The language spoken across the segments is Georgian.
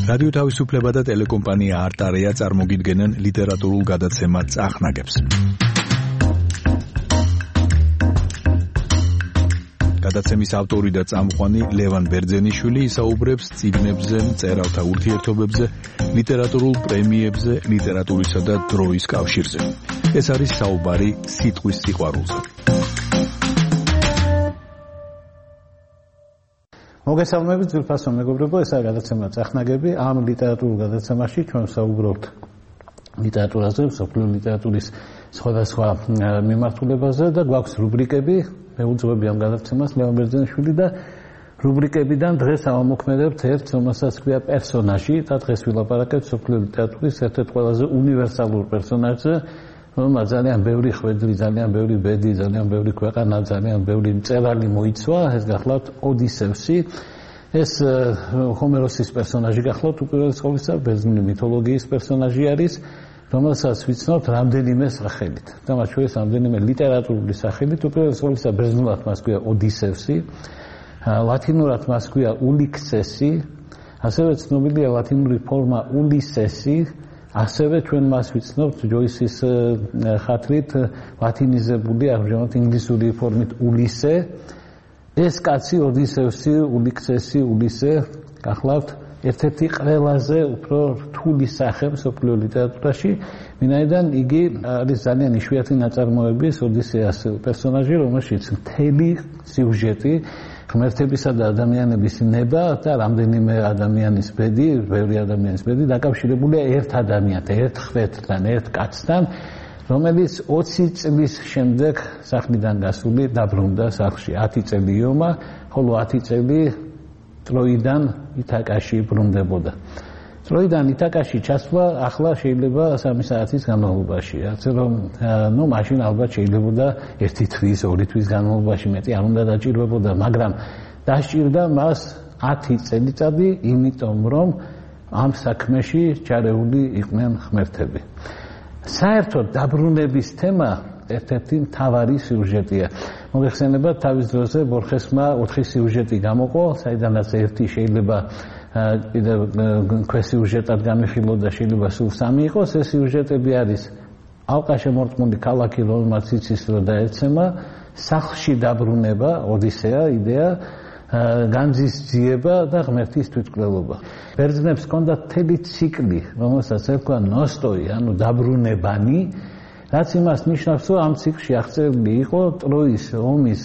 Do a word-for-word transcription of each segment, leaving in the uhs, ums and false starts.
რადიო თავისუფლება და ტელეკომპანია არტარია წარმოგიდგენენ ლიტერატურულ გადაცემა წახნაგებს. გადაცემის ავტორი და წამყვანი ლევან ბერძენიშვილი ისაუბრებს წიგნებზე, მწერალთა ურთიერთობებზე, ლიტერატურულ პრემიებზე, ლიტერატურისა და დროის კავშირზე. ეს არის საუბარი სიტყვის სიყვარულზე. მოგესალმებით ძვირფასო მეგობრებო, ეს არის გადაცემა წახნაგები. ამ ლიტერატურულ გადაცემაში ჩვენ ვსაუბრობთ ლიტერატურაზე, მსოფლიო ლიტერატურის სხვადასხვა მიმართულებაზე და გვაქვს რუბრიკები. მეუძღვები ამ გადაცემას ლევან ბერძენიშვილი და რუბრიკებიდან დღეს ავამოქმედებთ ერთს, რომელსაც ქვია პერსონაჟი და დღეს ვილაპარაკებთ მსოფლიო ლიტერატურის ერთ-ერთ ყველაზე უნივერსალურ პერსონაჟზე, რომელმაც ძალიან ბევრი ხვედრი, ძალიან ბევრი ბედი, ძალიან ბევრი ქვეყანა, ძალიან ბევრი მწერალი მოიცვა. ეს გახლავთ ოდისევსი. ეს ჰომეროსის პერსონაჟი გახლავთ უპირველეს ყოვლისა, ბერძნული მითოლოგიის პერსონაჟი არის, რომელსაც ვიცნობთ რამდენიმე სახელით. და მათ შორის რამდენიმე ლიტერატურული სახელით. უპირველეს ყოვლისა ბერძნულად მას ქვია ოდისევსი, ლათინურად მას ქვია ულიქსესი, ასევე ცნობილია ლათინური ფორმა ულისესი. ასევე ჩვენ მას ვიცნობთ ჯოისის ხათრით ლათინიზებული, ამჟამად ინგლისური ფორმით ულისე. ეს კაცი ოდისევსი, ულიქსესი, ულისე გახლავთ ერთ-ერთი ყველაზე უფრო რთული სახე მსოფლიო ლიტერატურაში, ვინაიდან იგი არის ძალიან იშვიათი ნაწარმოების ოდისეას პერსონაჟი, რომელშიც მთელი სიუჟეტი ღმერთებისა და ადამიანების ნება და რამდენიმე ადამიანის ბედი, ბევრი ადამიანის ბედი დაკავშირებულია ერთ ადამიანთან, ერთ ხვეთთან, ერთ კაცთან, რომელიც ოცი წლის შემდეგ სახლიდან გასული დაბრუნდა სახლში. ათი წელი იომა, ხოლო ათი წელი ტროიდან ითაკაში ბრუნდებოდა. ტროიდან ითაკაში ჩასვლა ახლა შეიძლება სამი საათის განმავლობაში. ასე რომ, ნუ მაშინ ალბათ შეიძლებოდა ერთი თვის, ორი თვის განმავლობაში მეტი არ უნდა დაჭირვებოდა, მაგრამ დასჭირდა მას ათი წელიწადი, იმიტომ რომ ამ საქმეში ჩარეული იყვნენ ღმერთები. საერთოდ დაბრუნების თემა ერთ-ერთი მთავარი სიუჟეტია. მოგეხსენებათ, თავის დროზე ბორხესმა ოთხი სიუჟეტი გამოყო, საიდანაც ერთი შეიძლება კიდევ ქვესიუჟეტად განვიხილოთ და შეიძლება სულ სამი იყოს. ეს სიუჟეტები არის ალყაშემორტყმული ქალაქი, რომელმაც იცის რომ დაეცემა, სახლში დაბრუნება, ოდისეა, იდეა, განძის ძიება და ღმერთის თვითმკვლელობა. ბერძნებს ჰქონდათ მთელი ციკლი, რომელსაც ერქვა ნოსტოი, ანუ დაბრუნებანი, რაც იმას ნიშნავს, რომ ამ ციკლში აღწერილი იყო ტროის ომის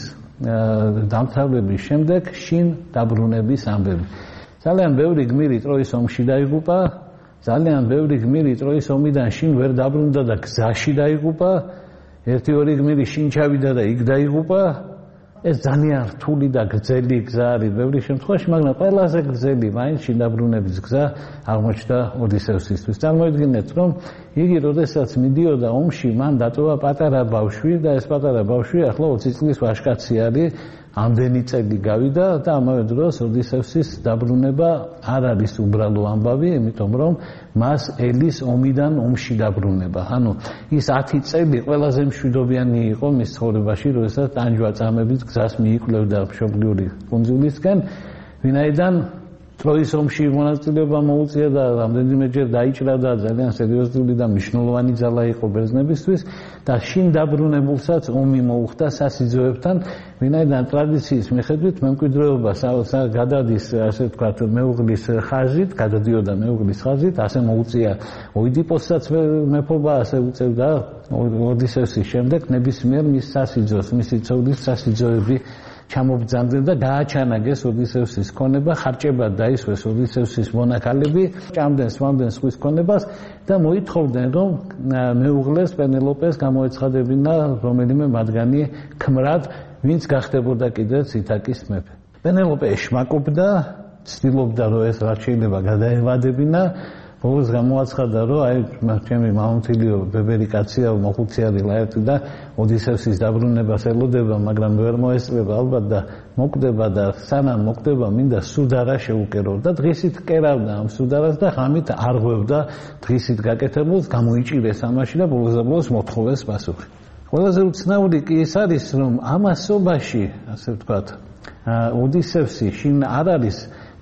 დამთავრების შემდეგ შინ დაბრუნების ამბები. ძალიან ბევრი გმირი ტროის ომში დაიღუპა, ძალიან ბევრი გმირი ტროის ომიდან შინ ვერ დაბრუნდა და გზაში დაიღუპა, ერთი-ორი გმირი შინ ჩავიდა და იქ დაიღუპა. ეს ძალიან რთული და გრძელი გზა არის ბევრი შემთხვევაში, მაგრამ ყველაზე გრძელი მაინც შინ დაბრუნების გზა აღმოჩნდა ოდისევსისთვის. წარმოიდგინეთ, რომ იგი როდესაც მიდიოდა ომში, მან დატოვა პატარა ბავშვი და ეს პატარა ბავშვი ახლა ოცი წლის ვაჟკაცი არის, ამდენი წელი გავიდა და ამავე დროს ოდისევსის დაბრუნება არ არის უბრალო ამბავი, იმიტომ რომ მას ელის ომიდან ომში დაბრუნება. ანუ ის ათი წელი ყველაზე მშვიდობიანი იყო მის ცხოვრებაში, როდესაც ტანჯვა-წამებით გზას მიიკვლევდა მშობლიური კუნძულისკენ, ვინაიდან ტროის ომში მონაწილეობა მოუწია და რამდენიმეჯერ დაიჭრა და ძალიან სერიოზული და მნიშვნელოვანი ძალა იყო ბერძნებისთვის და შინ დაბრუნებულსაც ომი მოუხდა სასიძოებთან, ვინაიდან ტრადიციის მიხედვით მემკვიდრეობა გადადის, ასე ვთქვათ, მეუღლის ხაზით, გადადიოდა მეუღლის ხაზით, ასე მოუწია ოიდიპოსაც მეფობა, ასე უწევდა ოდისევსის შემდეგ ნებისმიერ მის სასიძოს, მისი ცოლის სასიძოები ჩამობძანდნენ და გააჩანაგეს ოდისევსის ქონება, ხარჭებად დაისვეს ოდისევსის მონაქალები, ჭამდნენ სვამდნენ სხვის ქონებას და მოითხოვდნენ, რომ მეუღლეს პენელოპეს გამოეცხადებინა რომელიმე მათგანი ქმრად, ვინც გახდებოდა კიდეც ითაკის მეფე. პენელოპე ეშმაკობდა, ცდილობდა, რომ ეს რაც შეიძლება გადაევადებინა, ბოლოს გამოაცხადა, რომ აი ჩემი მამამთილიო ბებერი კაცია, მოხუცი არის ლაერტი და ოდისევსის დაბრუნებას ელოდება, მაგრამ ვერ მოესწრება ალბათ და მოკვდება და სანამ მოკვდება, მინდა სუდარა შეუკერო და დღისით კერავდა ამ სუდარას და ღამით არღვევდა დღისით გაკეთებულს, გამოიჭირეს ამაში და ბოლოს და ბოლოს მოთხოვეს პასუხი. ყველაზე უცნაური კი ის არის, რომ ამასობაში, ასე ვთქვათ, ოდისევსი შინ არ არის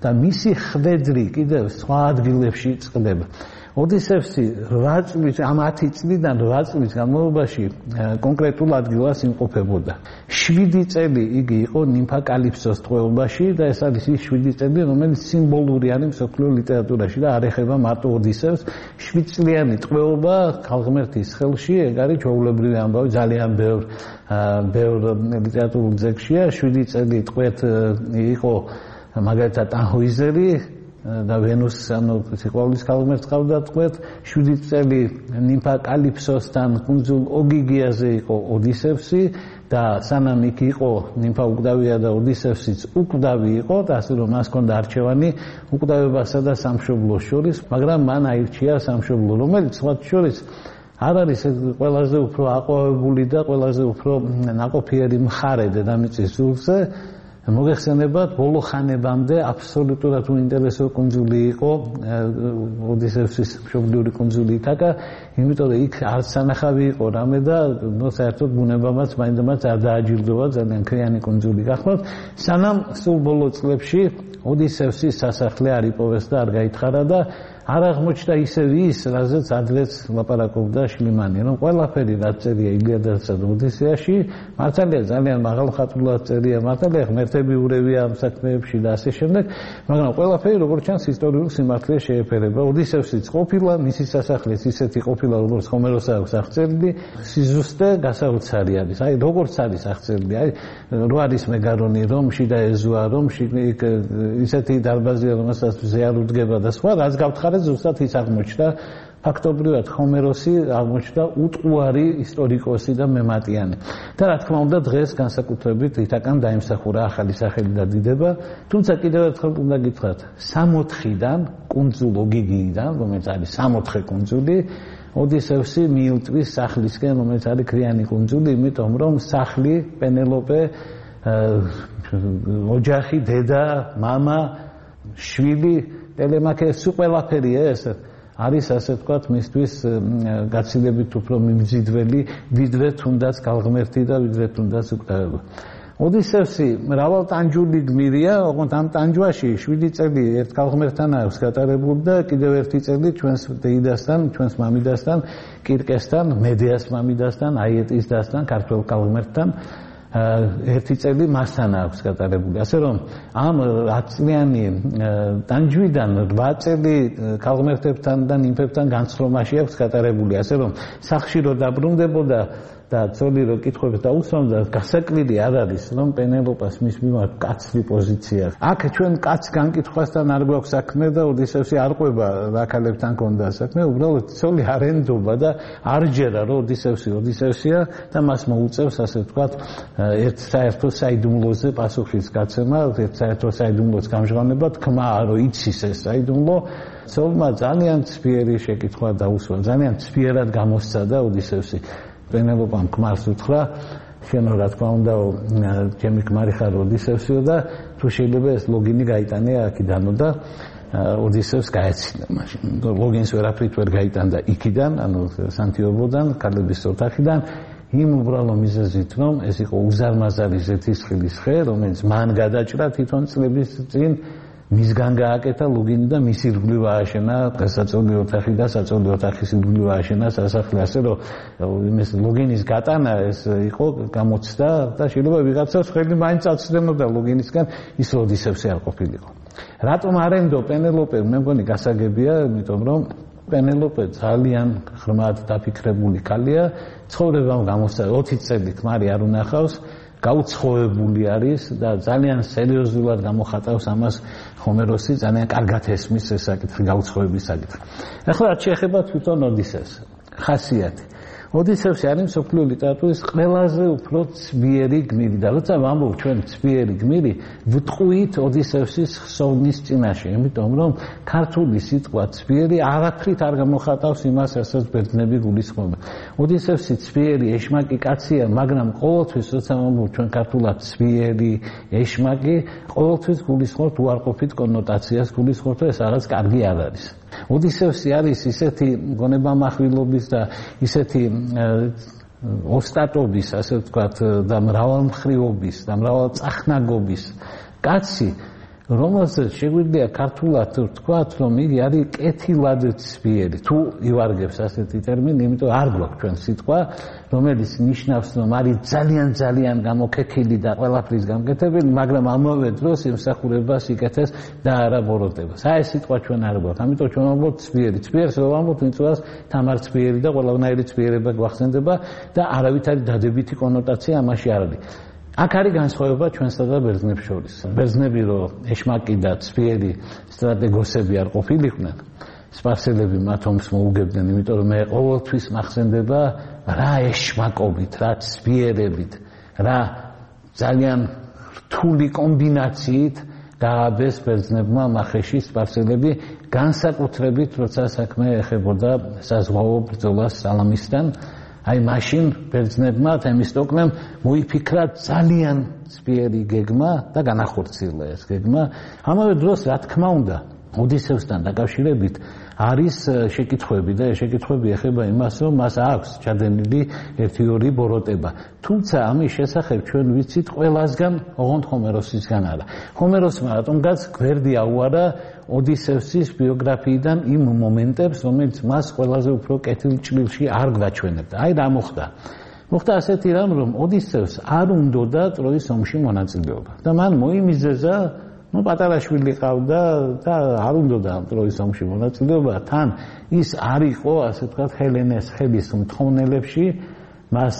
და მისი ხვედრი კიდევ სხვა ადგილებში წყდება. ოდისევსი რვა წლის ამ ათი წლიდან რვა წლის განმავლობაში კონკრეტულ ადგილას იმყოფებოდა. შვიდი წელი იგი იყო ნიმფაკალიფსოს ტყვეობაში და ეს არის ის შვიდი წელი, რომელიც სიმბოლური არის მსოფლიო ლიტერატურაში და არ ეხება მარტო ოდისევს. შვიდწლიანი ტყვეობა ქალღმერთის ხელში, ეგ არის ჩვეულებრივი ამბავი, ძალიან ბევრ ბევრ ლიტერატურულ ძეგლშია. შვიდი წელი ტყვეთ იყო მაგალითად ტანჰოიზერი და ვენუს ანუ სიყვარულის ქალღმერთს ყავდა ტყვეთ. შვიდი წელი ნიმფა კალიფსოსთან კუნძულ ოგიგიაზე იყო ოდისევსი და სანამ იქ იყო ნიმფა უკვდავია და ოდისევსიც უკვდავი იყო და ასე რომ მას ჰქონდა არჩევანი უკვდავებასა და სამშობლოს შორის, მაგრამ მან აირჩია სამშობლო, რომელიც სხვა შორის არ არის ყველაზე უფრო აყვავებული და ყველაზე უფრო ნაყოფიერი მხარე დედამიწის ზურგზე. მოგეხსენებათ, ბოლო ხანებამდე აბსოლუტურად უინტერესო კუნძული იყო ოდისევსის მშობლიური კუნძული ითაკა, იმიტომ რომ იქ არც სანახავი იყო რამე და ნუ საერთოდ ბუნებამაც მაინდამაც არ დააჯილდოვა ძალიან ქვიანი კუნძული გახმოთ, სანამ სულ ბოლო წლებში ოდისევსის სასახლე არ იპოვეს და არ გაითხარა და არ აღმოჩნდა ისევ ის, რაზეც ადრეც ლაპარაკობდა შლიმანი, რომ ყველაფერი რაც წერია ილიადასა და ოდისეაში, მართალია ძალიან მაღალხატვრულად წერია, მართალია ღმერთები ურევია ამ საქმეებში და ასე შემდეგ, მაგრამ ყველაფერი როგორც ჩანს ისტორიულ სიმართლეს შეეფერება. ოდისევსიც ყოფილა, მისი სასახლეც ისეთი ყოფილა, როგორც ჰომეროს აქვს აღწერილი, სიზუსტე გასაოცარი არის. აი როგორც არის აღწერილი, აი რო არის მეგარონი რომში და ეზოა რომში, ისეთი დარბაზია, რომელსაც მზე არ უდგება და სხვა, რაც გავთხარეთ ზუსტად ის აღმოჩნდა. ფაქტობრივად ჰომეროსი აღმოჩნდა უტყუარი ისტორიკოსი და მემატიანი. და რა თქმა უნდა დღეს განსაკუთრებით ითაკან დაიმსახურა ახალი სახელი და დიდება, თუმცა კიდევ ერთხელ უნდა გითხრათ, სამოთხიდან კუნძულ ოგიგიიდან, რომელიც არის სამოთხე კუნძული, ოდისევსი მიილტვის სახლისკენ, რომელიც არის ქრიანი კუნძული, იმიტომ რომ სახლი, პენელოპე, ოჯახი, დედა, მამა, შვილი, ტელემაქე, სულ ყველაფერია ეს არის ასე ვთქვათ მისთვის გაცილებით უფრო მიმზიდველი, ვიდრე თუნდაც ქალღმერთი და ვიდრე თუნდაც უკვდავება. ოდისევსი მრავალტანჯული გმირია, ოღონდ ამ ტანჯვაში შვიდი წელი ერთ ქალღმერთთან აქვს გატარებული და კიდევ ერთი წელი ჩვენს დეიდასთან, ჩვენს მამიდასთან, კირკესთან, მედეას მამიდასთან, აიეტის დასთან, ქართველ ქალღმერთთან ერთი წელი მასთან აქვს გატარებული. ასე რომ ამ ათწლიანი ტანჯვიდან რვა წელი ქალღმერთებთან და ნიმფებთან განცხრომაში აქვს გატარებული. ასე რომ სახლში რო დაბრუნდებოდა და ცოლი რო კითხვებს დაუსვამდა, გასაკვირი არ არის, რომ პენელოპას მის მიმართ კაცრი პოზიცია. აქ ჩვენ კაც განკითხვასთან არ გვაქვს საქმე და ოდისევსი არ ყვება რა ქალებთან ქონდა საქმე, უბრალოდ ცოლი არ ენდობა და არ ჯერა, რომ ოდისევსი ოდისევსია და მას მოუწევს, ასე ვთქვათ, ერთ საერთო საიდუმლოზე პასუხის გაცემა, ერთ საერთო საიდუმლოს გამჟღავნება, თქმა, რომ იცის ეს საიდუმლო. ცოლმა ძალიან ცფიერი შეკითხვა დაუსვა, ძალიან ცფიერად გამოსცადა ოდისევსი. პენელოპამ ქმარს უთხრა, შენო რა თქმა უნდა, ჩემი ქმარი ხარ ოდისევსიო და თუ შეიძლება ეს ლოგინი გაიტანე აქიდანო და ოდისევს გაეცინა მაშინ. ლოგინს ვერაფრით ვერ გაიტანდა იქიდან, ანუ სანტიოგოდან, ქალების ოთახიდან, იმ უბრალო მიზეზით, რომ ეს იყო უზარმაზარი ზეთისხილის ხე, რომელიც მან გადაჭრა თვითონ წლების წინ, მისგან გააკეთა ლოგინი და მისი ირგვლივ ააშენა გასაწოლი ოთახი და საწოლი ოთახის ირგვლივ ააშენა სასახლე, ასე რომ იმის ლოგინის გატანა ეს იყო გამოცდა და შეიძლება ვიღაცას ხელი მაინც აცდებოდა ლოგინისგან, ის ოდისევსი არ ყოფილიყო. რატომ არ ენდო პენელოპე? მე მგონი გასაგებია, იმიტომ რომ პენელოპე ძალიან ღრმად დაფიქრებული ქალია, ცხოვრებამ გამოსცა ოცი წელი ქმარი არ უნახავს, გაუცხოვებული არის და ძალიან სერიოზულად გამოხატავს ამას ჰომეროსი, ძალიან კარგად ესმის ეს საკითხი, გაუცხოვების საკითხი. ახლა რაც შეეხება თვითონ ოდისევს, ხასიათი. ოდისევსი არის მსოფლიო ლიტერატურის ყველაზე უფრო ცბიერი გმირი და როცა ვამბობ ჩვენ ცბიერი გმირი, ვტყუით ოდისევსის ხსოვნის წინაშე, იმიტომ რომ ქართული სიტყვა ცბიერი არაფრით არ გამოხატავს იმას, რასაც ბერძნები გულისხმობენ. ოდისევსი ცბიერი, ეშმაკი კაცია, მაგრამ ყოველთვის როცა ვამბობ ჩვენ ქართულად ცბიერი, ეშმაკი, ყოველთვის გულისხმობთ უარყოფით კონოტაციას, გულისხმობთ ეს რაღაც კარგი არ არის. ოდისევსი არის ისეთი გონებამახვილობის და ისეთი ოსტატობის, ასე ვთქვათ, და მრავალმხრივობის და მრავალწახნაგობის კაცი, რომელსაც შეგვიძლია ქართულად ვთქვათ, რომ იგი არის კეთილად ცვიერი. თუ ივარგებს ასეთი ტერმინი, იმიტომ არ გვაქვს ჩვენ სიტყვა, რომელიც ნიშნავს, რომ არის ძალიან ძალიან გამოქექილი და ყველაფრის გამკეთებელი, მაგრამ ამავე დროს ემსახურებას იკეთეს და არა ბოროტებას. აი ეს სიტყვა ჩვენ არ გვაქვს. ამიტომ ჩვენ ვამბობთ ცვიერი. ცვიერს რო ვამბობთ, ვინცდას თამარ ცვიერი და ყველანაირი ცვიერება გვახსენდება და არავითარი დადებითი კონოტაცია ამაში არ არის. აქ არის განსხვავება ჩვენსა და ბერძნებს შორის. ბერძნები რო ეშმაკი და ცვიერი სტრატეგოსები არ ყოფილიყვნენ, სპარსელები მათ ომს მოუგებდნენ, იმიტომ რომ მე ყოველთვის მახსენდება რა ეშმაკობით, რა ცვიერებით, რა ძალიან რთული კომბინაციით გააბეს ბერძნებმა მახეში სპარსელები, განსაკუთრებით როცა საქმე ეხებოდა საზღვაო ბრძოლას სალამისთან. აი მაშინ ბერძნებმა თემისტოკლემ მოიფიქრა ძალიან ცვიერი გეგმა და განახორციელა ეს გეგმა. ამავე დროს რა თქმა უნდა ოდისევსთან დაკავშირებით არის შეკითხვები და ეს შეკითხვები ეხება იმას, რომ მას აქვს ჩადენილი ერთი ორი ბოროტება. თუმცა ამის შესახებ ჩვენ ვიცით ყველასგან, ოღონდ ჰომეროსისგან არა. ჰომეროსმა რატომღაც გვერდი აუარა ოდისევსის ბიოგრაფიიდან იმ მომენტებს, რომელიც მას ყველაზე უფრო კეთილჭრილში არ გვაჩვენებდა. აი რა მოხდა? მოხდა ასეთი რამ, რომ ოდისევს არ უნდოდა ტროის ომში მონაწილეობა და მან მოიმიზეზა, ну პატარა შვილი ყავდა და არ უნდოდა ტროის ომში მონაწილეობა, თან ის არ იყო, ასე ვთქვათ, ჰელენეს ხელის მთხოვნელებში, მას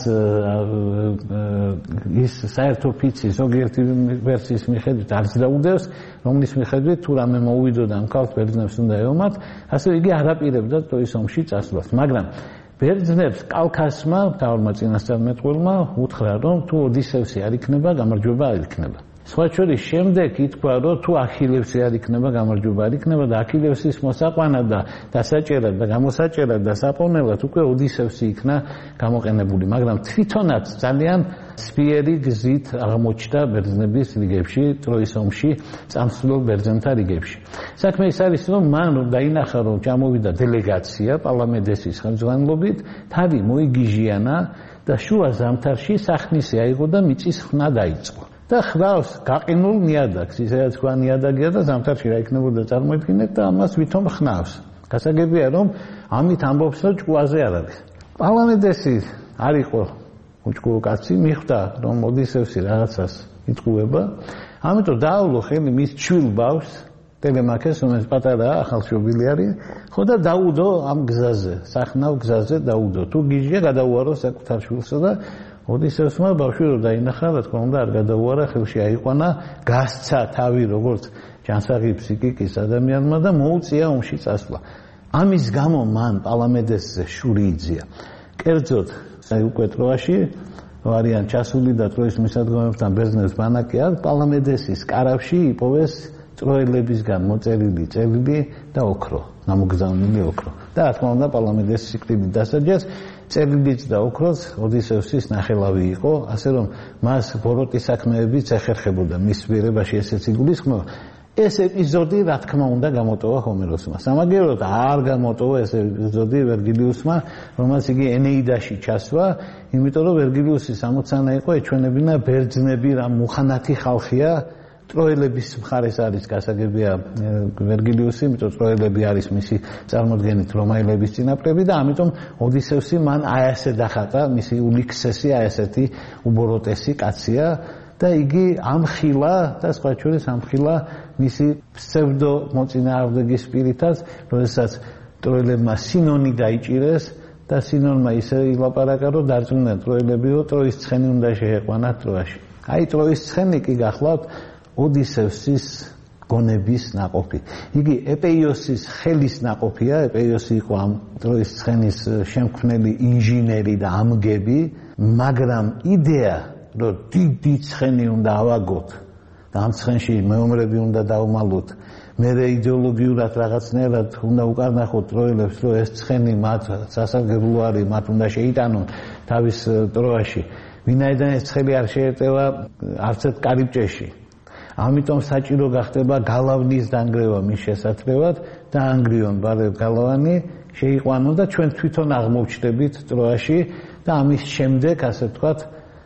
ის საერთო ფიცი ზოგიერთი ვერსიის მიხედვით არც დაუდევს, რომლის მიხედვით თუ რამე მოუვიდოდა ამ ქალს ბერძნებს უნდა ეომათ, ასე იგი არ აპირებდა ტროის ომში წასვლას. მაგრამ ბერძნებს კალქასმა, მთავარმა წინასწარმეტყველმა უთხრა, რომ თუ ოდისევსი არ იქნება, გამარჯვება არ იქნება. სხვა შორის შემდეგ ითქვა, რომ თუ ახილევსი არ იქნება, გამარჯვება არ იქნება და ახილევსის მოსაყვანად და დასაჭერად და გამოსაჭერად და საპოვნელად უკვე ოდისევსი იქნა გამოყენებული, მაგრამ თვითონაც ძალიან ცვიერი გზით აღმოჩნდა ბერძნების რიგებში, ტროის ომში წამსვლელ ბერძენთა რიგებში. საქმე ის არის, რომ მან დაინახა, რომ ჩამოვიდა დელეგაცია პალამედესის ხელმძღვანელობით, თავი მოიგიჟიანა და შუა ზამთარში სახნისი აიღო და მიწის ხნა დაიწყო. და ხრავს გაყინულ ნიადაგს, ისედაც თქვა ნიადაგია და ზამთარში რა იქნებოდა წარმოიდგინეთ და ამას ვითომ ხნავს. გასაგებია რომ ამით ამბობს რომ ჭკუაზე არ არის. პალამედესი არ იყო უჭკუო კაცი, მიხვდა რომ ოდისევსი რაღაცას იტყუება, ამიტომ დაავლო ხელი მის ჩვილ ბავშვს ტელემაქეს, რომელიც პატარაა, ახალშობილი არის, ხო და დაუდო ამ გზაზე, სახნავ გზაზე დაუდო. თუ გიჟია გადაუარო საკუთარ შვილსა და ოდისევსმა ბავშვი რო დაინახა, რა თქმა უნდა, არ გადაუარა, ხელში აიყვანა, გასცა თავი როგორც ჯანსაღი ფსიქიკის ადამიანმა და მოუწია ომში წასვლა. ამის გამო მან პალამედესზე შური იძია. კერძოდ, აი უკვე ტროაში არიან ჩასული და ტროის მისადგომებთან ბერძნებს ბანაკი აქვს, პალამედესის კარავში იპოვეს ტროელებისგან მოწერილი წერილი და ოქრო, გამოგზავნილი ოქრო. და რა თქმა უნდა, პალამედესი სიკვდილით დასაჯეს. წერილიც და ოქროც ოდისევსის ნახელავი იყო, ასე რომ მას ბოროტის საქმეებიც ეხერხებოდა მის სვიერებაში ესეც იგულისხმება. ეს ეპიზოდი რა თქმა უნდა გამოტოვა ჰომეროსმა. სამაგიეროდ არ გამოტოვა ეს ეპიზოდი ვერგილიუსმა, რომელსაც იგი ენეიდაში ჩასვა, იმიტომ რომ ვერგილიუსის ამოცანა იყო ეჩვენებინა ბერძნები რა მუხანათი ხალხია. ტროელების მხარეს არის გასაგებია ვერგილიუსი, იმიტომ ტროელები არის მისი წარმოდგენით რომაელების წინაპრები და ამიტომ ოდისევსი მან აი ასე დახატა, მისი ულიქსესი აი ასეთი უბოროტესი კაცია და იგი ამხილა და სხვა შორის ამხილა მისი ფსევდო მოწინააღმდეგის სპირითაც, როდესაც ტროელებმა სინონი დაიჭირეს და სინონმა ისე ილაპარაკა, რომ დარწმუნდნენ ტროელები, რომ ტროის ცხენი უნდა შეეყვანათ ტროაში. აი ტროის ცხენი კი გახლავთ ოდისევსის გონების ნაყოფი. იგი ეპეიოსის ხელის ნაყოფია, ეპეიოსი იყო ამ ტროის ცხენის შემქმნელი ინჟინერი და ამგები, მაგრამ იდეა, რომ დიდი ცხენი უნდა ავაგოთ და ამ ცხენში მეომრები უნდა დავმალოთ, მერე იდეოლოგიურად რაღაცნაირად უნდა უკარნახოთ ტროელებს, რომ ეს ცხენი მათ სასარგებლო არის, მათ უნდა შეიტანონ თავის ტროაში. ვინაიდან ეს ცხელი არ შეეტევა არც ერთ კარიბჭეში. ამიტომ საჭირო გახდება გალავნის დანგრევა მის შესაძლებლად და ანგრიონ ბარებ გალავანი შეიყვანონ და ჩვენ თვითონ აღმოჩნდებით ტროაში და ამის შემდეგ, ასე ვთქვათ,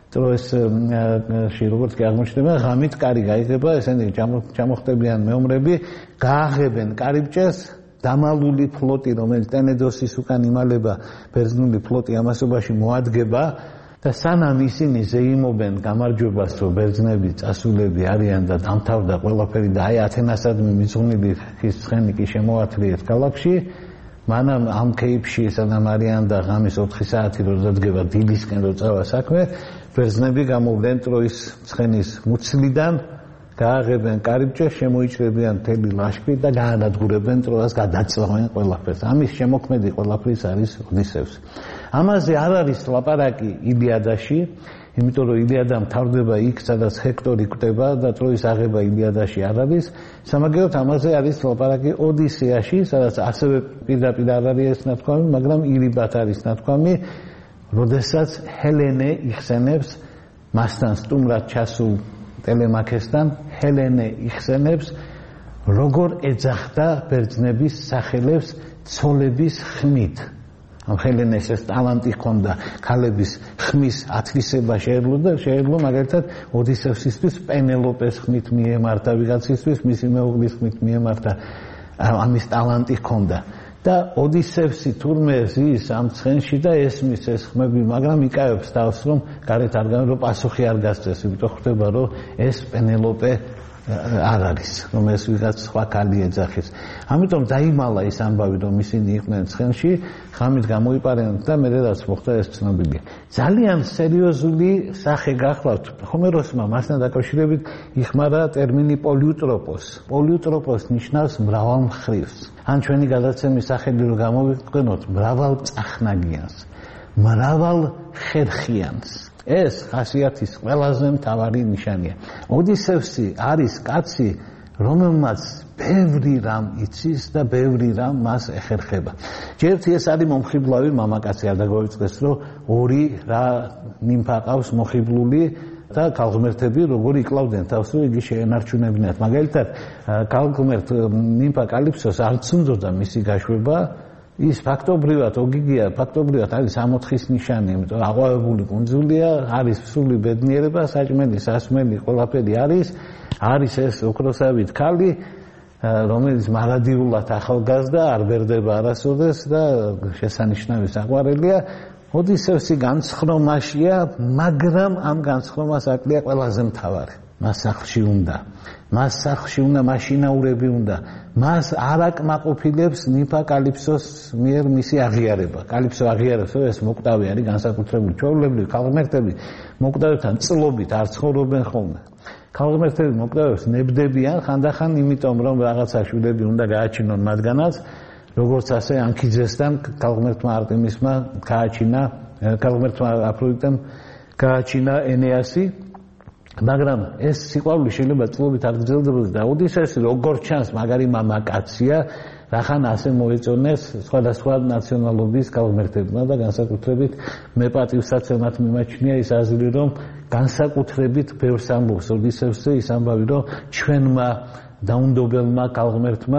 ტროისში როგორც კი აღმოჩნდება, ღამით კარი გაიღება, ესენი ჩამოხტებიან მეომრები, გააღებენ კარიბჭეს, დამალული ფლოტი, რომელიც ტენედოსის უკან იმალება, ბერძნული ფლოტი ამასობაში მოადგება და სანამ ისინი ზეიმობენ გამარჯვებას, რომ ბერძნები წასულები არიან და დამთავრდა ყველაფერი და აი ათენასადმი მიძღვნილი ხის ცხენიკი შემოათლიეთ ქალაქში, მანამ ამ კეიპში სანამ არიან და ღამის ოთხი საათი რო დადგება დილისკენ რო წავა საქმე, ბერძნები გამოვლენ ტროის ცხენის მუცლიდან, გააღებენ კარიბჭეს, შემოიჭრებიან მთელი ლაშქრი და გაანადგურებენ ტროას, გადაწყვეტენ ყველაფერს. ამის შემოქმედი ყველაფრის არის ოდისევსი. ამაზე არ არის ლაპარაკი ილიადაში, იმიტომ რომ ილიადა მთავრდება იქ, სადაც ჰექტორი კვდება და ტროის აღება ილიადაში არ არის. სამაგეროდ ამაზე არის ლაპარაკი ოდისეაში, სადაც ასევე პირდაპირ არ არის ეს ნათქვამი, მაგრამ ირიბათ არის ნათქვამი, როდესაც ჰელენე იხსენებს მასთან სტუმრად ჩასულ ტელემაქესთან, ჰელენე იხსენებს, როგორ ეძახდა ბერძნების სახელებს ცოლების ხმით. ამ ჰელენეს ეს ტალანტი ჰქონდა ქალების ხმის ათვისება შეეძლო, შეეძლო მაგალითად ოდისევსისთვის პენელოპეს ხმით მიემართა ვიღაცისთვის, მისი მეუღლის ხმით მიემართა, ამის ტალანტი ჰქონდა. და ოდისევსი თურმე ზის ამ ცხენში და ესმის ეს ხმები, მაგრამ იკავებს თავს, რომ გარეთ არ გავა, რომ პასუხი არ გასცეს, იმიტომ ხდება, რომ ეს პენელოპე არ არის, რომ ეს ვიღაც სხვა ქალი ეძახის. ამიტომ დაიმალა ის ამბავი, რომ ისინი იყვნენ ცხენში, ღამით გამოიპარნენ და მე რაც მოხდა ეს ცნობილია. ძალიან სერიოზული სახე გახლავთ. ჰომეროსმა მასთან დაკავშირებით იხმარა ტერმინი პოლიუტროპოს. პოლიუტროპოს ნიშნავს მრავალმხრივს. ან ჩვენი გადაცემის სახელი რომ გამოვიყენოთ, მრავალწახნაგიანს, მრავალხერხიანს. ეს ხასიათის ყველაზე მთავარი ნიშანია. ოდისევსი არის კაცი, რომელმაც ბევრი რამ იცის და ბევრი რამ მას ეხერხება. ჯერთ ეს არის მომხიბლავი მამაკაცი, არ დაგვაიწყდეს, რომ ორი რა ნიმფა ყავს მოხიბლული და ქალღმერთები როგორ იკლავდნენ თავს, რომ იგი შეენარჩუნებინათ. მაგალითად, ქალღმერთ ნიმფა კალიფსოს არ ცუნდოდა მისი გაშვება, ის ფაქტობრივად ოგიგია, ფაქტობრივად არის სამოთხის ნიშანი, იმიტომ რომ აყვავებული კუნძულია, არის სული ბედნიერება, საჭმელი, სასმელი, ყველაფერი არის, არის ეს ოქროსავით ქალი, რომელიც მარადიულად ახალგაზრდა, არ ბერდება არასოდეს და შესანიშნავი საყვარელია. ოდისევსი განცხრომაშია, მაგრამ ამ განცხრომას აკლია ყველაზე მთავარი. მას სახლში უნდა, მას სახლში უნდა მაშინაურები უნდა, მას არ აკმაყოფილებს ნიმფა კალიფსოს მიერ მისი აღიარება. კალიფსო აღიარებს, რომ ეს მოკვდავი არის განსაკუთრებული ჩვეულებრივი ქალღმერთები მოკვდავებთან წლობით არ ცხოვრობენ ხოლმე. ქალღმერთები მოკვდავებს ნებდებიან ხანდახან, იმიტომ რომ რაღაცა შვილები უნდა გააჩინონ მათგანაც, როგორც ასე ანქიძესთან ქალღმერთმა არტემისმა გააჩინა, ქალღმერთმა აფროდიტემ გააჩინა ენეასი. მაგრამ ეს სიყვარული შეიძლება წლობით არ გრძელდებოდეს და ოდისევსი როგორც ჩანს მაგარი მამაკაცია, რახან ასე მოეწონეს სხვადასხვა ნაციონალობის ქალღმერთებმა და განსაკუთრებით მე პატივსაცემად მიმაჩნია ის აზრი, რომ განსაკუთრებით ბევრს ამბობს ოდისევსზე ის ამბავი, რომ ჩვენმა დაუნდობელმა ქალღმერთმა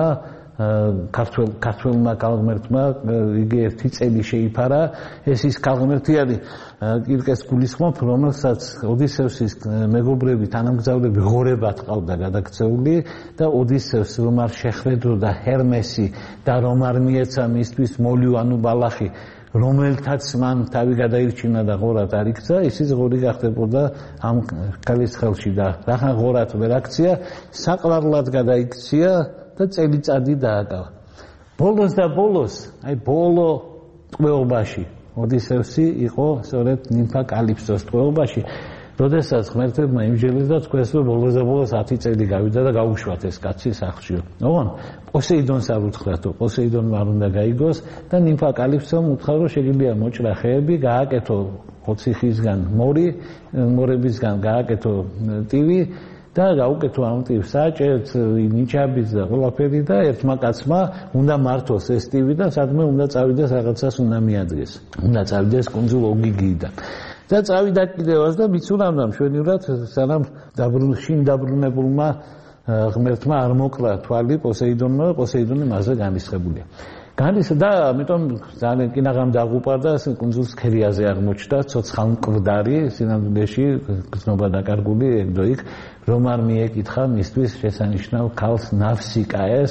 ქართველ ქართველმა ქალღმერთმა იგი ერთი წელი შეიფარა. ეს ის ქალღმერთი არის კირკეს გულისხმობ, რომელსაც ოდისევსის მეგობრები, თანამგზავრები ღორებად ყავდა გადაქცეული და ოდისევს რომ არ შეხვედროდა ჰერმესი და რომ არ მიეცა მისთვის მოლიუანუ ბალახი, რომელთაც მან თავი გადაირჩინა და ღორად არ იქცა, ისიც ღორი გახდებოდა ამ ქალის ხელში და რახან ღორად ვერ აქცია, საყვარლად გადაიქცია და წელიწადი დააკავა. ბოლოს და ბოლოს, აი ბოლო ტყვეობაში, ოდისევსი იყო სწორედ ნიმფა კალიფსოს ტყვეობაში, როდესაც ღმერთებმა იმჯერეს და თქვეს, რომ ბოლოს და ბოლოს ათი წელი გავიდა და გაუშვათ ეს კაცი სახლში. ოღონ პოსეიდონს არ უთხრათო, პოსეიდონმა არ უნდა გაიგოს და ნიმფა კალიფსომ უთხრა, რომ შეგიძლია მოჭრა ხეები, გააკეთო ოცი ხისგან მორი, მორებისგან გააკეთო ტივი და გაუკეთო ამ ტივს საჭერც, ნიჩაბიც და ყველაფერი და ერთმა კაცმა უნდა მართოს ეს ტივი და სადმე უნდა წავიდეს, რაღაცას უნდა მიადგეს. უნდა წავიდეს კუნძულ ოგიგიიდან. და წავიდა კიდევაც და მიცურამდა მშვენივრად, სანამ შინ დაბრუნებულმა ღმერთმა არ მოკლა თვალი პოსეიდონმა და პოსეიდონი მასზე განრისხებულია. გადის და ამიტომ ძალიან კინაღამ დაღუპარდა კუნძულ სქერიაზე აღმოჩნდა ცოცხალ მკვდარი სინამდვილეში გზნობა დაკარგული ეგ და იქ რომ არ მიეკითხა მისთვის შესანიშნავ ქალს ნავსიკაეს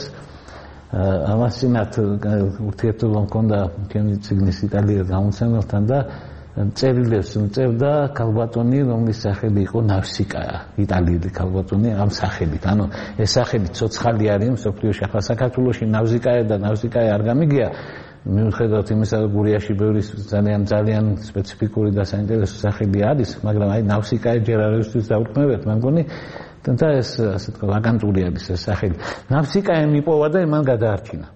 ამასინათ ურთიერთობა მქონდა ჩემი ციგნის იტალიელ გამომცემელთან და წერილებს უწერდა ქალბატონი რომლის სახელი იყო ნავსიკაა იტალიელი ქალბატონი ამ სახელით ანუ ეს სახელი ცოცხალი არის მსოფლიოში ახლა საქართველოში ნავსიკაა და ნავსიკაა არ გამიგია მიუხედავად იმისა რომ გურიაში ბევრი ძალიან ძალიან სპეციფიკური და საინტერესო სახელი არის მაგრამ აი ნავსიკაა ჯერ არავისთვის დაუქმებთ მე მგონი და ეს ასე თქვა ვაკანტური არის ეს სახელი ნავსიკაა მიპოვა და მან გადაარჩინა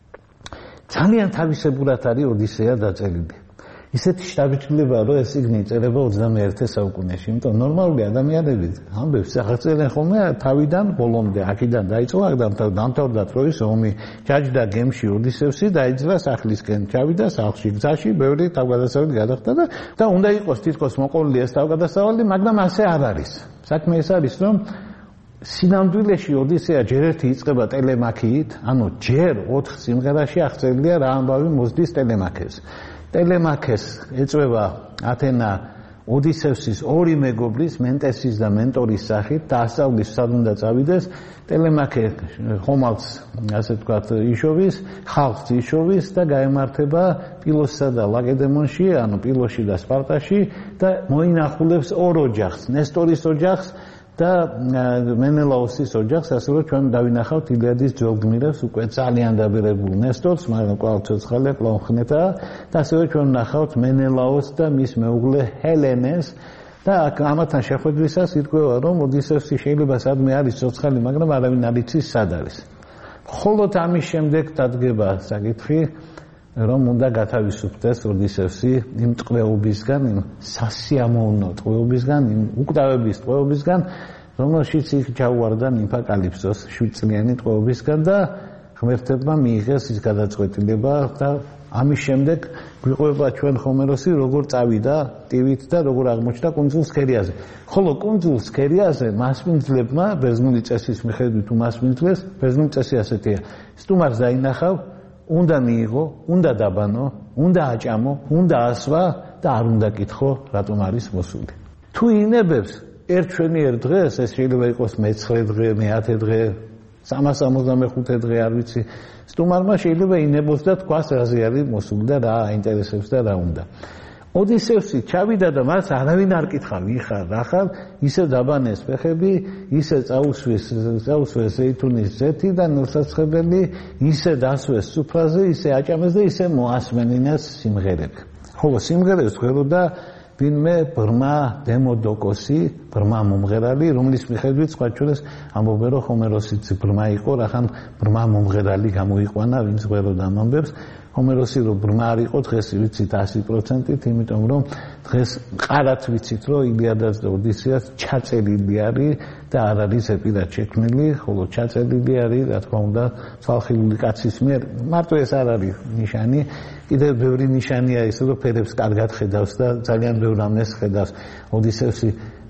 ძალიან თავისებურად არის ოდისეა დაწერილი ისეთი შთაბეჭდილება რომ ეს წიგნი იწერება ოცდამეერთე საუკუნეში იმიტომ ნორმალური ადამიანები ამბებს ახალწელენ ხოლმე თავიდან ბოლომდე აქედან დაიწყო აქედან დამთავრდა ტროის ომი ჩაჯდა გემში ოდისევსი დაიძრა სახლისკენ ჩავიდა სახლში გზაში ბევრი თავგადასავალი გადახდა და და უნდა იყოს თითქოს მოყოლილი ეს თავგადასავალი მაგრამ ასე არ არის საქმე ეს არის რომ სინამდვილეში ოდისეა ჯერ ერთი იწყება ტელემაქიით ანუ ჯერ ოთხ სიმღერაში აღწერილია რა ამბავი მოსდის ტელემაქეს ტელემაქეს ეწვევა ათენა ოდისევსის ორი მეგობრის მენტესის და მენტორის სახით და ასწავლის სად უნდა წავიდეს ტელემაქე ხომალდს ასე ვთქვათ იშოვის ხალხს იშოვის და გაემართება პილოსსა და ლაკედემონში ანუ პილოსში და სპარტაში და მოინახულებს ორ ოჯახს ნესტორის ოჯახს და მენელაოსის ოჯახს ასე რომ ჩვენ დავინახავთ ილიადის ძველგმირებს უკვე ძალიან დაბერებულ ნესტორს მაგრამ კვლავ ცოცხალია კვლავ ხნეთა და ასე რომ ჩვენ ვნახავთ მენელაოს და მის მეუღლე ჰელენეს და ამათთან შეხვედრისას ირკვევა რომ ოდისევსი შეიძლება სადმე არის ცოცხალი მაგრამ არავინ არ იცის სად არის მხოლოდ ამის შემდეგ დადგება საკითხი რომ უნდა გათავისუფლდეს ოდისევსი იმ ტყვეობისგან, იმ სასიამოვნო ტყვეობისგან, იმ უკვდავების ტყვეობისგან, რომელშიც იქ ჩაუვარდა ნიმფა კალიფსოს შვიდწლიანი ტყვეობისგან და ღმერთებმა მიიღეს ის გადაწყვეტილება და ამის შემდეგ გვიყვება ჩვენ ჰომეროსი როგორ წავიდა ტივით და როგორ აღმოჩნდა კუნძულ სქერიაზე. ხოლო კუნძულ სქერიაზე მასპინძლებმა ბერძნული წესის მიხედვით უმასპინძლეს, ბერძნული წესი ასეთია. სტუმარს დაინახავ უნდა მიიღო, უნდა დაბანო, უნდა აჭამო, უნდა ასვა და არ უნდა კითხო, რატომ არის მოსული. თუ ინებებს ერთ ჩვენიერ დღეს, ეს შეიძლება იყოს მეცხრე დღე, მეათე დღე, სამას სამოცდამეხუთე დღე, არ ვიცი, სტუმარმა შეიძლება ინებოს და თქვას რაზე არის მოსული და რა აინტერესებს და რა უნდა. ოდისევსი ჩავიდა და მას არავინ არ კითხა, ვიხარ, რა ხარ, ისე დაბანეს ფეხები, ისე წაუსვეს, წაუსვეს ეითუნის ზეთი და ნილსაცხებელი, ისე დასვეს სუფრაზე, ისე აჭამეს და ისე მოასმენინეს სიმღერები. ხოლო სიმღერებს ხვეროდა ვინმე ბრმა დემოდოკოსი, ბრმა მომღერალი, რომლის მიხედვით სხვა ჩვენს ამბობენ რომ ჰომეროსიც ბრმა იყო, რახან ბრმა მომღერალი გამოიყვანა, ვინც ხვეროდა ამ ამბებს. ჰომეროსი რომ ბრმა არ იყო დღეს ვიცით ასი პროცენტით, იმიტომ რომ დღეს მყარად ვიცით რომ ილიადას და ოდისეას ჩაწერილი არის და არ არის ეპირად შექმნილი, ხოლო ჩაწერილი არის, რა თქმა უნდა, ცალხილული კაცის მიერ. მარტო ეს არ არის ნიშანი, კიდევ ბევრი ნიშანია ის, რომ ფერებს კარგად ხედავს და ძალიან ბევრ ამას ხედავს. ოდისევსი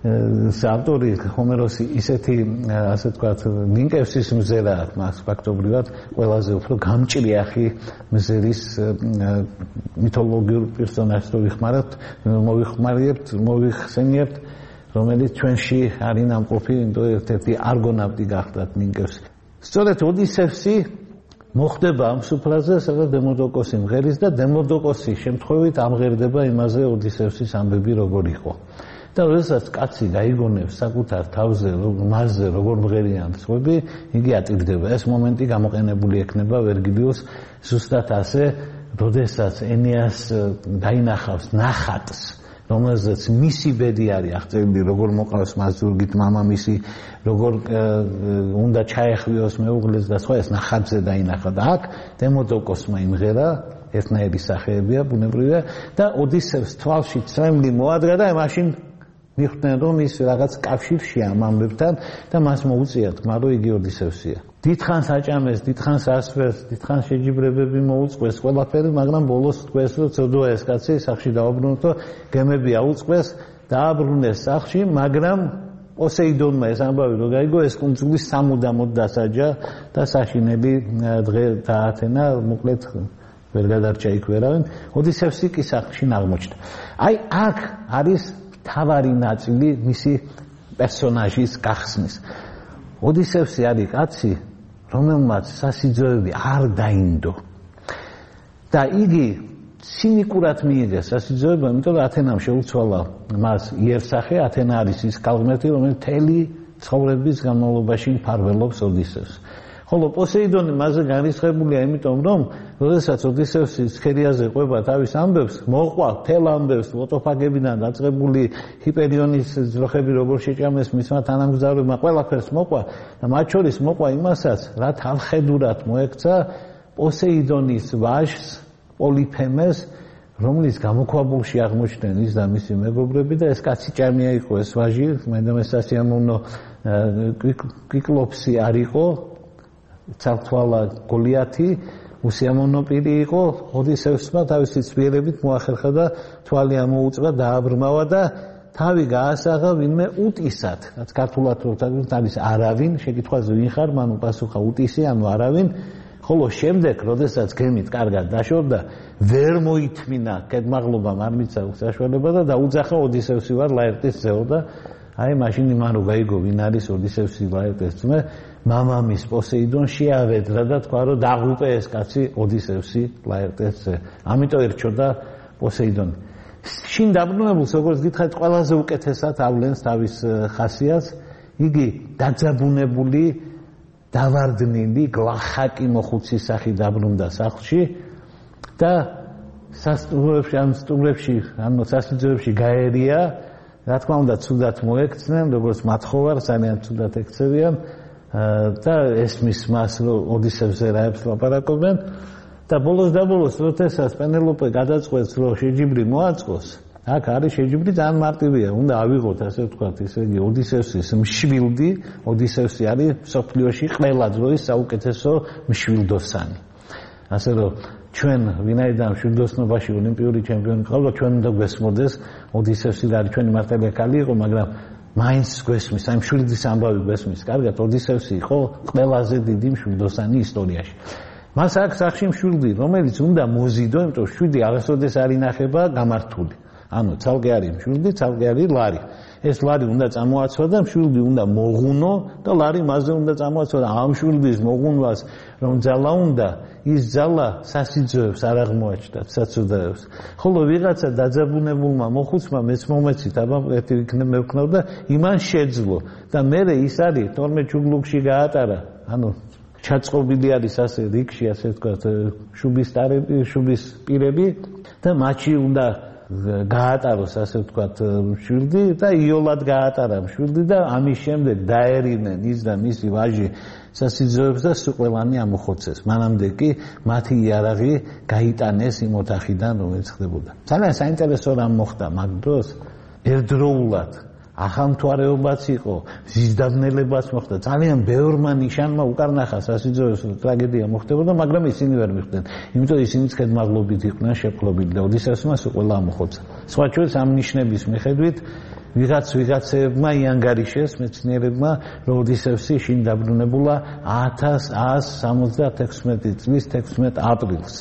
ავტორი ჰომეროსი ისეთი ასე ვთქვათ ლინკებს ის მზერა მას ფაქტობრივად ყველაზე უფრო გამჭრიახი მზერის მითოლოგიურ პერსონაჟს რო ვიხმარებთ, მოვიხმარებთ, მოვიხსენიებთ, რომელიც ჩვენში არის ნამყოფი, იმიტომ ერთ-ერთი არგონავტი გახდათ ლინკებს. სწორედ ოდისევსი მოხდება ამ სუფრაზე, სადაც დემოდოკოსი მღერის და დემოდოკოსი შემთხვევით ამღერდება იმაზე ოდისევსის ამბები როგორ იყო. და როდესაც კაცი გაიგონებს საკუთარ თავზე, მასზე როგორ მღერიან სხვები, იგი ატირდება. ეს მომენტი გამოყენებული ექნება ვერგილიოს ზუსტად ასე, როდესაც ენეას დაინახავს ნახატს, რომელზეც მისი ბედი არის აღწერილი, როგორ მოყავს მას ზურგით მამამისი, როგორ უნდა ჩაეხვიოს მეუღლეს და სხვა, ეს ნახატზე დაინახა და აქ დემოდოკოსმა იმღერა, ერთნაირი სახეებია ბუნებრივია და ოდისევს თვალში წრემლი მოადგა და მაშინ მიხვდნენ რომ ის რაღაც კავშირშია ამ ამბებთან და მას მოუწია თქმა რომ იგი ოდისევსია. დიდხანს აჭამეს, დიდხანს ასვეს, დიდხანს შეჯიბრებები მოუწყვეს ყველაფერი, მაგრამ ბოლოს თქვეს რომ ცოდოა ეს კაცი, სახლში დაუბრუნდო, გემები აუწყვეს, დააბრუნეს სახლში, მაგრამ პოსეიდონმა ეს ამბავი რო გაიგო, ეს კუნძული სამუდამოდ დასაჯა და საშინელი დღე დაათენა, მოკლედ ვერ გადარჩა იქ ვერავინ. ოდისევსი კი სახლში აღმოჩნდა. აი აქ არის თავარი ნაწილი მისი პერსონაჟის გახსნის. ოდისევსი არის კაცი, რომელმაც სასიძოები არ დაინდო. და იგი ცინიკურად მიიღეს სასიძოება, იმიტომ რომ ათენამ შეუცვალა მას იერსახე. ათენა არის ის კალღმერთი, რომელიც მთელი ცხოვრების განმავლობაში მფარველობს ოდისევსს. ხოლო პოსეიდონი მასზე განრისხებულია, იმიტომ რომ როდესაც ოდისევსი სქერიაზე ყვება თავის ამბებს, მოყვა მთელ ამბებს ლოტოფაგებიდან დაწყებული ჰიპერიონის ძროხები როგორ შეჭამეს მისმა თანამგზავრებმა, ყველაფერს მოყვა და მათ შორის მოყვა იმასაც, რა თავხედურად მოექცა პოსეიდონის ვაჟს პოლიფემეს, რომლის გამოქვაბულში აღმოჩნდნენ ის და მისი მეგობრები და ეს კაცი ჭამია იყო, ეს ვაჟი, მენდამეს სასიამოვნო კიკლოპსი არ იყო, ცალთვალა გოლიათი, უსიამოვნო პირი იყო. ოდისევსმა თავისი ცვლილებით მოახერხა და თვალი ამოუწვა, დააბრმავა და თავი გაასაღა ვინმე უტისად, რაც ქართულად რო თარგმნით არის არავინ, შეკითხვაზე ვინ ხარ, მან უპასუხა უტისი, ანუ არავინ. ხოლო შემდეგ, როდესაც გემით კარგად დაშორდა, ვერ მოითმინა კეთმაღლობამ არ მიცა საშუალება და დაუძახა ოდისევსი ვარ ლაერტის ძეო და აი მაშინ იმან რო გაიგო ვინ არის ოდისევსი ლაერტის ძმე, მამამის პოსეიდონ შეავედრა და თქვა რომ დაღუპე ეს კაცი ოდისევსი ლაერტის ძე. ამიტომ ერჩოდა პოსეიდონი. შინ დაბრუნებულს როგორც გითხარით, ყველაზე უკეთესად ავლენს თავის ხასიათს, იგი დაძაბუნებული დავარდნილი გლახაკი მოხუცის სახით დაბრუნდა სახლში და სასტუმროებში ან სტუმრებში, ანუ სასიძოებში გაერია, რა თქმა უნდა, ცუდად მოექცნენ, როგორც მათხოვარ, ძალიან ცუდად ექცევიან და ესმის მას, რომ ოდისევსზე რაებს ლაპარაკობენ და ბოლოს და ბოლოს, როდესაც პენელოპე გადაწყვეტს, რომ შეჯიბრი მოაწყოს, აქ არის შეჯიბრი ძალიან მარტივია, უნდა ავიღოთ, ასე ვთქვათ, ისე იგი ოდისევსის მშვილდი, ოდისევსი არის მსოფლიოში ყველა დროის საუკეთესო მშვილდოსანი. ასე რომ ჩვენ ვინაიდან მშვილდოსნობაში ოლიმპიური ჩემპიონი ყავდა, ჩვენ უნდა გვესმოდეს ოდისევსი და ჩვენი მართალია ქალი იყო, მაგრამ მაინც გვესმის, აი მშვილდის ამბავი გვესმის. კარგად, ოდისევსი იყო ყველაზე დიდი მშვილდოსანი ისტორიაში. მას აქვს სახში მშვილდი, რომელიც უნდა მოზიდო, იმიტომ რომ შვიდი არასოდეს არ ინახება გამართული. ანუ ცალკე არის მშვილდი, ცალკე არის ლარი. ეს ლარი უნდა წამოაცვა და მშვილდი უნდა მოღუნო და ლარი მასზე უნდა წამოაცვა და ამ მშვილდის მოღუნვას რომ ძალა უნდა, ის ძალა სასიძოებს არ აღმოაჩნდათ, საწოდაებს. ხოლო ვიღაცა დაძაბუნებულმა მოხუცმა მეც მომეცით, აბა ერთი იქნებ მევქნავ და იმან შეძლო და მერე ის არის თორმეტ ჩუბლუგში გაატარა, ანუ ჩაწყობილი არის ასე რიგში, ასე ვთქვათ, შუბის ტარები, შუბის პირები და მათში უნდა გაატაროს, ასე ვთქვათ, მშვილდი და იოლად გაატარა მშვილდი და ამის შემდეგ დაერინენ ის და მისი ვაჟი სასიძოებს და სუყველანი ამოხოცეს. მანამდე კი მათი იარაღი გაიტანეს იმ ოთახიდან, რომელიც ხდებოდა. ძალიან საინტერესო რამ მოხდა მაგ დროს, ერთდროულად ახალმთვარეობაც იყო, ზიზდაბნელებაც მოხდა. ძალიან ბევრმა ნიშანმა უკარნახა სასიძოებს ტრაგედია მოხდებოდა, მაგრამ ისინი ვერ მიხვდნენ. იმიტომ ისინიც კეთმაღლობით იყვნენ შეფლობილი და ოდისევსმა სუყველა ამოხოცა. სხვა ჩვენს ამ ნიშნების მიხედვით ვიღაც ვიღაცებმა იანგარიშეს მეცნიერებმა, რომ ოდისევსი შინ დაბრუნებულა ათას ათს სამოცდათექვსმეტი წლის თექვსმეტ აპრილს.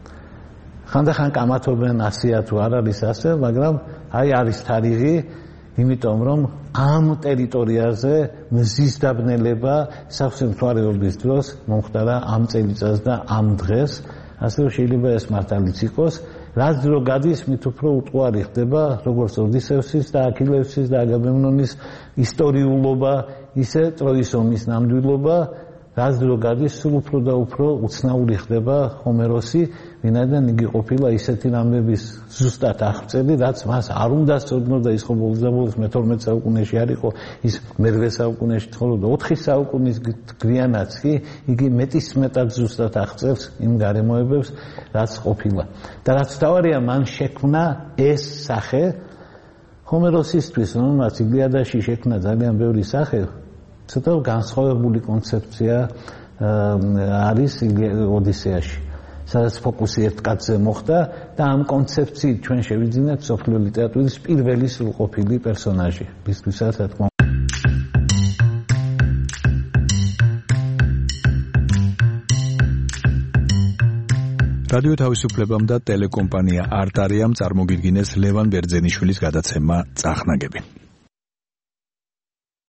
ხანდახან კამათობენ ასია თუ არ არის ასე, მაგრამ აი არის თარიღი, იმიტომ რომ ამ ტერიტორიაზე მზის დაბნელება სავსე მთვარეობის დროს მომხდარა ამ წელიწადს და ამ დღეს, ასე რომ შეიძლება ეს მართალიც იყოს. რაც დრო გადის, მით უფრო უტყუარი ხდება როგორც ოდისევსის და აქილევსის და აგამემნონის ისტორიულობა, ისე ტროის ომის ნამდვილობა. რაც დრო გადის, სულ უფრო და უფრო უცნაური ხდება ჰომეროსი, ვინაიდან იგი ყოფილა ისეთი რამების ზუსტად აღწერი, რაც მას არ უნდა სწორდნოდა, ის ხო ბოლოს და ბოლოს მეთორმეტე საუკუნეში არ იყო, ის მერვე საუკუნეში ცხოვრობდა, ოთხი საუკუნის გვიანაც კი იგი მეტისმეტად ზუსტად აღწერს იმ გარემოებებს, რაც ყოფილა. და რაც თავარია, მან შექმნა ეს სახე ჰომეროსისთვის, რომელმაც ილიადაში შექმნა ძალიან ბევრი სახე, ცოტა განსხვავებული კონცეფცია არის ოდისეაში, სადაც ფოკუსი ერთ კაცზე მოხდა და ამ კონცეფციით ჩვენ შევიძინეთ მსოფლიო ლიტერატურის პირველი სრულყოფილი პერსონაჟი, ვისთვისაც რა თქმა უნდა რადიო თავისუფლებამ და ტელეკომპანია არტარიამ წარმოგიდგინეს ლევან ბერძენიშვილის გადაცემა წახნაგები.